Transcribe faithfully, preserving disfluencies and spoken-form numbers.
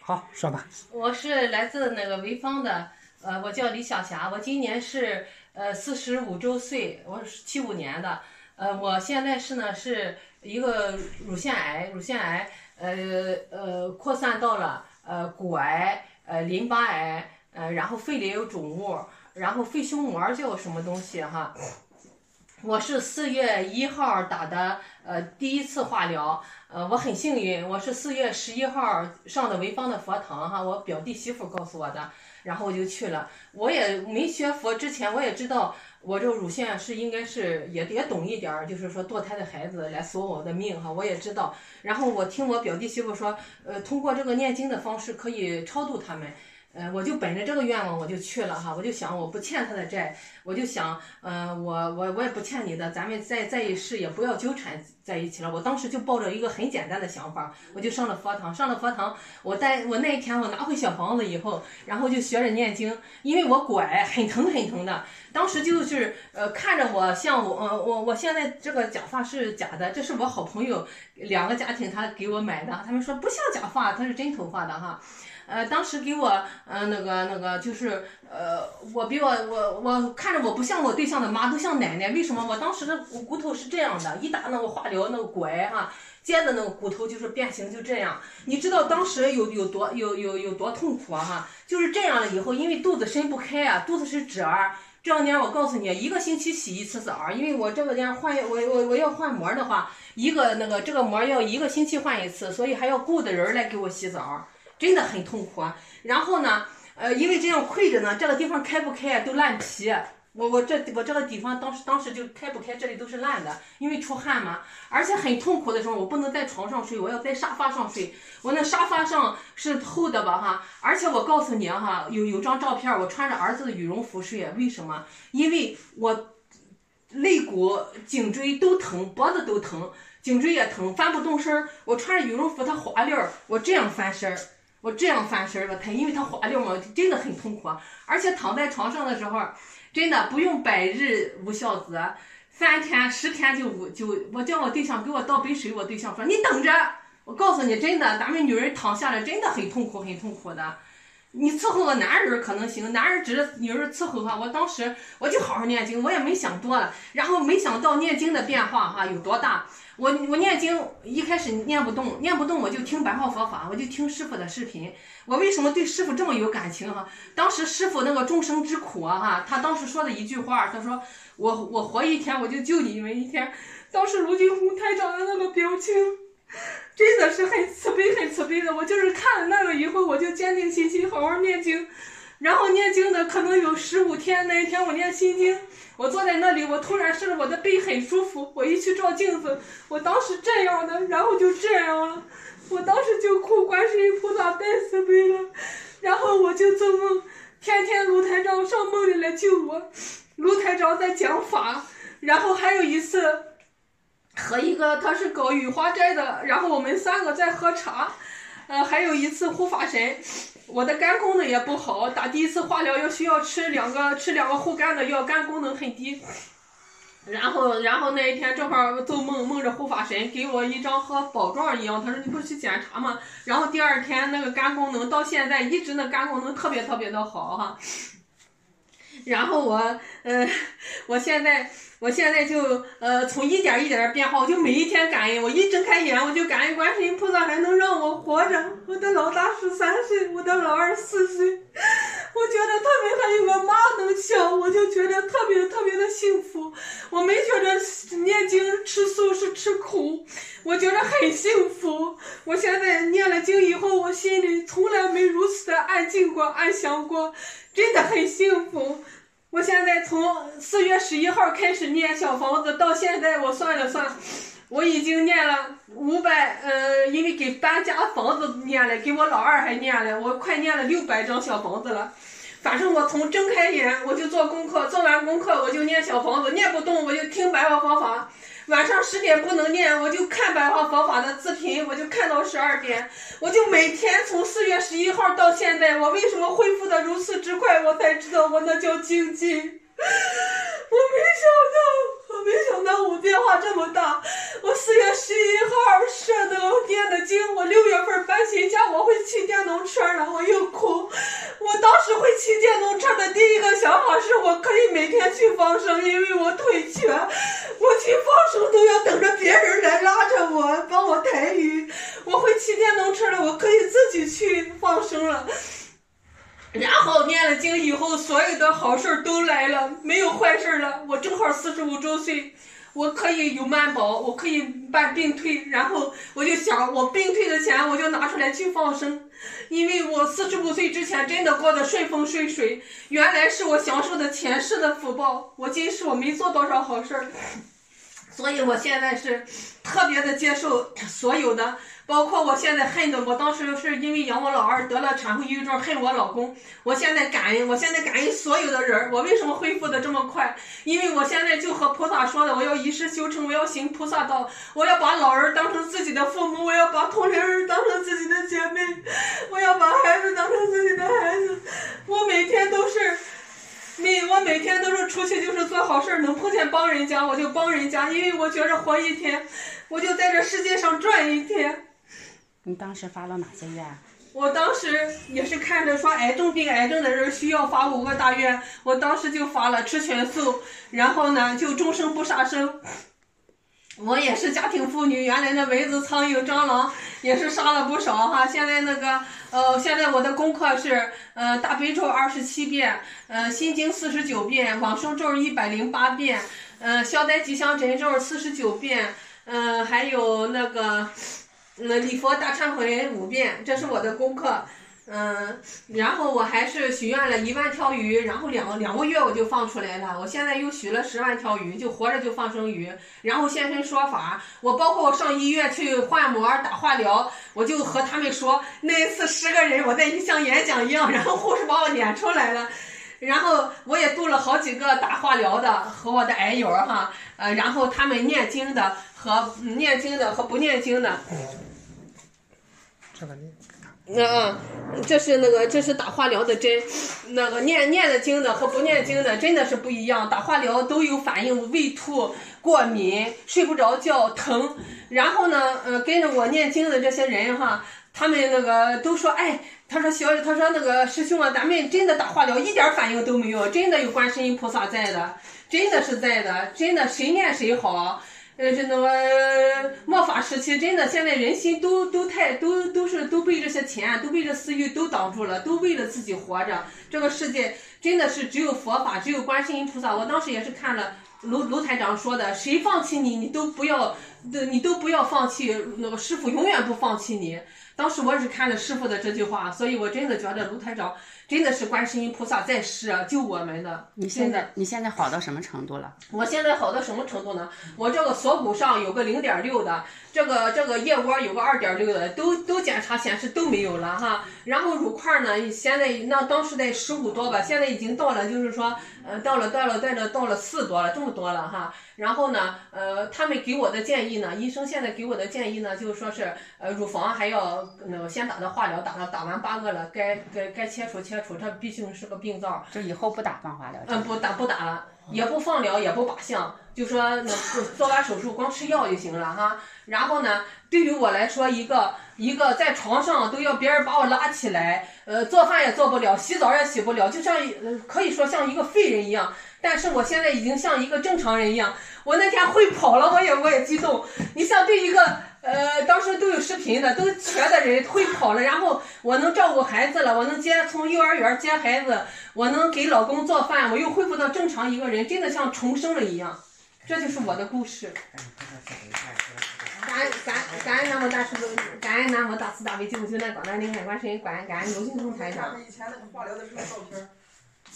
好，说吧。 我是来自那个潍坊的，呃，我叫李小霞，我今年是呃四十五周岁，我是七五年的，呃，我现在是呢是一个乳腺癌，乳腺癌呃呃扩散到了呃骨癌、呃淋巴癌，呃然后肺里有肿物，然后肺胸膜就有什么东西哈。我是四月一号打的呃第一次化疗，呃我很幸运，我是四月十一号上的潍坊的佛堂哈，我表弟媳妇告诉我的，然后我就去了。我也没学佛之前，我也知道我这个乳腺是应该是也也懂一点儿，就是说堕胎的孩子来索我的命哈，我也知道。然后我听我表弟媳妇说，呃通过这个念经的方式可以超度他们。呃，我就本着这个愿望，我就去了哈，我就想我不欠他的债，我就想，呃，我我我也不欠你的，咱们在在一世也不要纠缠在一起了。我当时就抱着一个很简单的想法，我就上了佛堂，上了佛堂，我带我那一天我拿回小房子以后，然后就学着念经，因为我骨癌很疼很疼的，当时就是呃看着我像我呃我我现在这个假发是假的，这是我好朋友两个家庭他给我买的，他们说不像假发，它是真头发的哈。呃，当时给我呃那个那个就是呃，我比我我我看着我不像我对象的妈，都像奶奶。为什么？我当时的骨骨头是这样的，一打那个化疗那个骨癌哈，接着那个骨头就是变形就这样。你知道当时有有多有有有多痛苦啊哈？就是这样了以后，因为肚子伸不开啊，肚子是褶儿。这两年我告诉你，一个星期洗一次澡，因为我这个年换我我我要换膜的话，一个那个这个膜要一个星期换一次，所以还要雇的人来给我洗澡。真的很痛苦啊！然后呢，呃，因为这样跪着呢，这个地方开不开都烂皮。我我这我这个地方当时当时就开不开，这里都是烂的，因为出汗嘛。而且很痛苦的时候，我不能在床上睡，我要在沙发上睡。我那沙发上是厚的吧哈，而且我告诉你哈，有有张照片，我穿着儿子的羽绒服睡，为什么？因为我肋骨、颈椎都疼，脖子都疼，颈椎也疼，翻不动身儿。我穿着羽绒服，它滑溜儿，我这样翻身儿。我这样翻身了，它因为它滑溜嘛，真的很痛苦啊！而且躺在床上的时候，真的不用百日无孝子，三天十天就无就我叫我对象给我倒杯水，我对象说你等着，我告诉你真的，咱们女人躺下来真的很痛苦很痛苦的。你伺候个男人可能行，男人指着女人伺候哈。我当时我就好好念经，我也没想多了，然后没想到念经的变化哈有多大。我我念经一开始念不动，念不动我就听白话佛法，我就听师傅的视频。我为什么对师傅这么有感情哈？当时师傅那个众生之苦啊哈，他当时说的一句话，他说我我活一天我就救你们一天。当时卢军红台长的那个表情。真的是很慈悲很慈悲的，我就是看了那个以后，我就坚定信心好好念经。然后念经的可能有十五天，那一天我念心经，我坐在那里，我突然是我的背很舒服，我一去照镜子，我当时这样的，然后就这样了，我当时就哭，观世音菩萨太慈悲了。然后我就做梦，天天卢台长上梦里来救我，卢台长在讲法。然后还有一次和一个他是搞雨花斋的，然后我们三个在喝茶，呃，还有一次护法神，我的肝功能也不好，打第一次化疗要需要吃两个吃两个护肝的药，肝功能很低。然后然后那一天正好做梦，梦着护法神给我一张和宝状一样，他说你不是去检查吗？然后第二天那个肝功能到现在一直那肝功能特别特别的好哈。然后我呃，我现在我现在就呃从一点一点变化，我就每一天感恩，我一睁开眼我就感恩观世音菩萨还能让我活着。我的老大十三岁，我的老二四岁，我觉得特别还有个妈能笑，我就觉得特别特别的幸福。我没觉得念经吃素是吃苦，我觉得很幸福。我现在念了经以后，我心里从来没如此的安静过、安详过，真的很幸福。我现在从四月十一号开始念小房子，到现在我算了算，我已经念了五百，呃，因为给搬家房子念了，给我老二还念了，我快念了六百张小房子了。反正我从睁开眼我就做功课，做完功课我就念小房子，念不动我就听白话佛法。晚上十点不能念，我就看白话佛法的视频，我就看到十二点，我就每天从四月十一号到现在，我为什么恢复的如此之快？我才知道我那叫精进。我没想到，我没想到我变化这么大。我四月十一号设的念的经，我六月份搬新家，我会去电动车， 每天去放生，因为我腿瘸，我去放生都要等着别人来拉着我，帮我抬鱼。我会骑电动车了，我可以自己去放生了。然后念了经以后，所有的好事都来了，没有坏事了。我正好四十五周岁，我可以有慢保，我可以办病退。然后我就想，我病退的钱我就拿出来去放生，因为我四十五岁之前真的过得顺风顺水，原来是我享受的前世的福报，我今世我没做多少好事儿，所以我现在是特别的接受所有的。包括我现在恨的，我当时是因为养我老二得了产后抑郁症，恨我老公。我现在感恩，我现在感恩所有的人。我为什么恢复的这么快？因为我现在就和菩萨说的，我要一世修成，我要行菩萨道，我要把老人当成自己的父母，我要把同龄人当成自己的姐妹，我要把孩子当成自己的孩子。我每天都是。每我每天都是出去就是做好事，能碰见帮人家我就帮人家，因为我觉着活一天，我就在这世界上转一天。 你当时发了哪些愿？ 我当时也是看着说癌症病癌症的人需要发五个大愿，我当时就发了吃全素，然后呢就终生不杀生。我也是家庭妇女，原来的蚊子、苍蝇、蟑螂也是杀了不少哈。现在那个呃，现在我的功课是呃大悲咒二十七遍，呃心经四十九遍，往生咒一百零八遍，呃消灾吉祥神咒四十九遍，呃还有那个呃礼佛大忏悔五遍，这是我的功课。嗯，然后我还是许愿了一万条鱼，然后两两个月我就放出来了。我现在又许了十万条鱼，就活着就放生鱼，然后现身说法。我包括我上医院去换膜打化疗，我就和他们说，那一次十个人我在像演讲一样，然后护士把我撵出来了。然后我也度了好几个打化疗的和我的癌友哈，呃，然后他们念经的和念经的和不念经的。这个念。嗯嗯，这是那个，这是打化疗的针，那个念念的经的和不念经的真的是不一样。打化疗都有反应，胃吐、过敏、睡不着觉、疼。然后呢，呃，跟着我念经的这些人哈，他们那个都说，哎，他说小，他说那个师兄啊，咱们真的打化疗一点反应都没有，真的有观世音菩萨在的，真的是在的，真的谁念谁好。呃，这那个末法时期，真的现在人心都都太都都是都被这些钱，都被这私欲都挡住了，都为了自己活着。这个世界真的是只有佛法，只有观世音菩萨。我当时也是看了卢卢台长说的，谁放弃你，你都不要，你都不要放弃，那个师父永远不放弃你。当时我也是看了师父的这句话，所以我真的觉得卢台长真的是观世音菩萨在世啊，救我们的。 你现在你现在好到什么程度了？ 我现在好到什么程度呢？我这个锁骨上有个零点六的，这个这个腋窝有个二点六的，都都检查显示都没有了哈。然后乳块呢，现在那当时在十五多吧，现在已经到了，就是说呃到了到了到了到了四多了，这么多了哈。然后呢，呃，他们给我的建议呢，医生现在给我的建议呢，就是说是呃乳房还要那个先打的化疗，打了打完八个了，该该该切除切除，这毕竟是个病灶。 就以后不打放化疗？ 嗯，不打不打了，也不放疗，也不靶向，就说那做完手术光吃药就行了哈。然后呢，对于我来说，一个一个在床上都要别人把我拉起来，呃，做饭也做不了，洗澡也洗不了，就像呃可以说像一个废人一样。但是我现在已经像一个正常人一样，我那天会跑了，我也我也激动。你像对一个呃，当时都有视频的，都瘸的人会跑了，然后我能照顾孩子了，我能接从幼儿园接孩子，我能给老公做饭，我又恢复到正常一个人，真的像重生了一样。这就是我的故事。感恩感感恩南无大慈感恩南无大慈大悲救苦救难广大灵感观世音，感恩感恩卢金通台长。 以前那个化疗的时候照片。